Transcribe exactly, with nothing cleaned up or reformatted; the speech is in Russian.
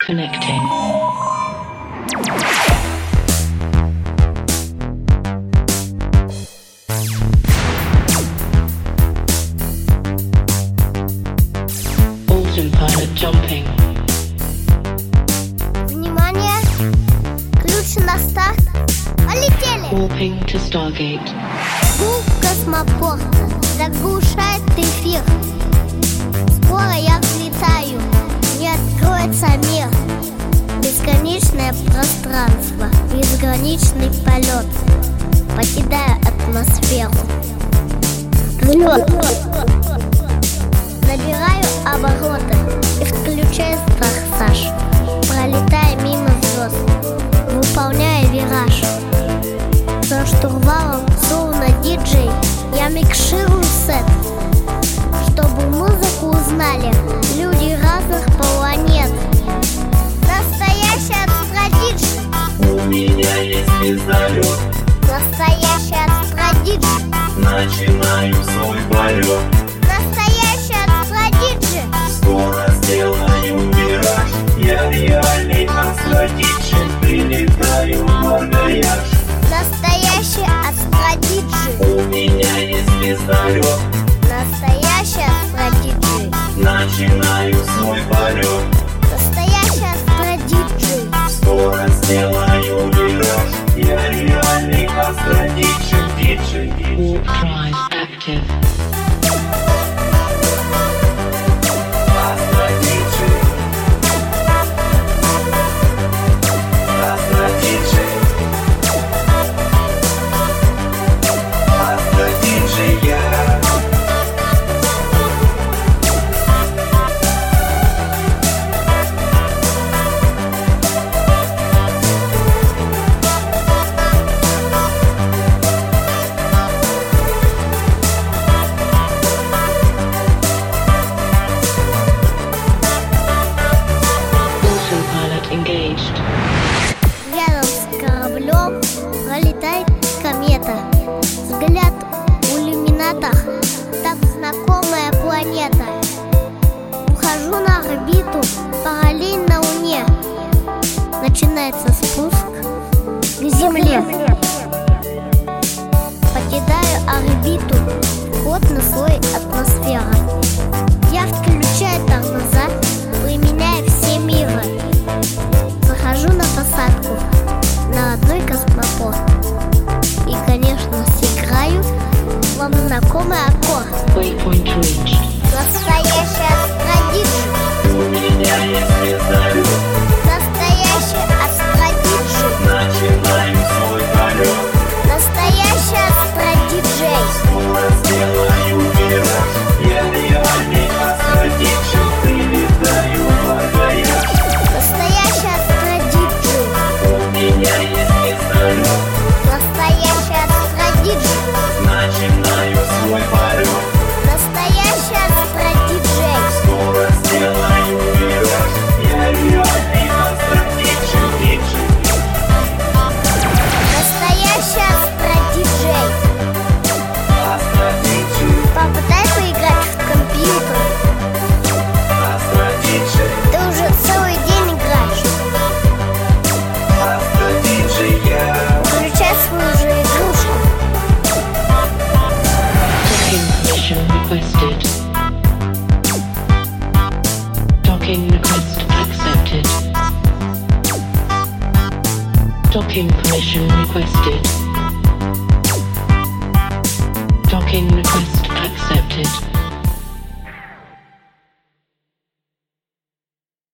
Connecting. Pilot jumping. Внимание! Ключ на старт. Полетели! Warping to Stargate. Гул космопорта заглушает эфир. Скоро я взлетаю, не откроется мир. Бесконечное пространство, безграничный полет. Покидаю атмосферу. Взлет! Набираю обороты и включаю форсаж, пролетая мимо звезд, выполняя вираж. За штурвалом, словно диджей, я микширую сет, чтобы музыку узнали люди разных планет. Настоящий астрадидж. У меня есть звездолет. Настоящий астрадидж. Начинаю свой полет. Скоро сделаю вираж. Я реальный астрадиджи. Прилетаю в Аргаяш. Настоящий астрадиджи. У меня есть звездолет. Настоящий астрадиджи. Начинаю свой полет. Настоящий астрадиджи. Скоро сделаю вираж. Я реальный астрадиджи. Диджи, диджи. Warp drive active. Engaged. Рядом с кораблем пролетает комета. Взгляд в иллюминатор, так знакомая планета. Ухожу на орбиту, параллельно Луне. Начинается спуск к Земле. Покидаю орбиту, вход на слой атмосферы. Я включаю тормоза, применяя все миры. Захожу на посадку на родной космопорт. И, конечно, сыграю вам знакомый аккорд. Waypoint reached. Настоящий астрадиджи. У меня есть звездолет. Настоящий астрадиджи. Начинаю свой полет. Настоящий астрадиджей. Скоро сделаю вираж. Я реальный астрадиджи. Прилетаю в Аргаяш. Настоящий астрадиджи. У меня есть звездолет. Настоящий астрадиджи. Начинаю свой полет. Настоящий астрадиджей. Скоро сделаю вираж. Я реальный астрадиджи. Диджи. Настоящий астрадиджей. Астрадиджи. Попытай поиграть в компьютер. Астрадиджи. Ты уже целый день играешь. Астрадиджи. Я. Включай свою же игрушку. Docking request accepted. Docking permission requested. Docking permission requested. Docking request accepted.